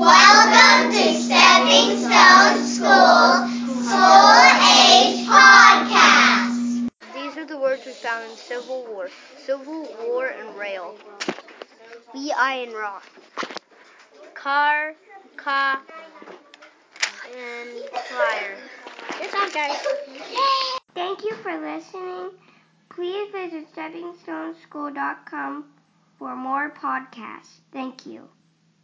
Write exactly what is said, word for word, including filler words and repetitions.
Welcome to Stepping Stone School School Age Podcast. These are the words we found in Civil War. Civil War and rail. Be iron raw. Car, ca, and flyer. Good job, guys. Thank you for listening. Please visit stepping stone school dot com for more podcasts. Thank you.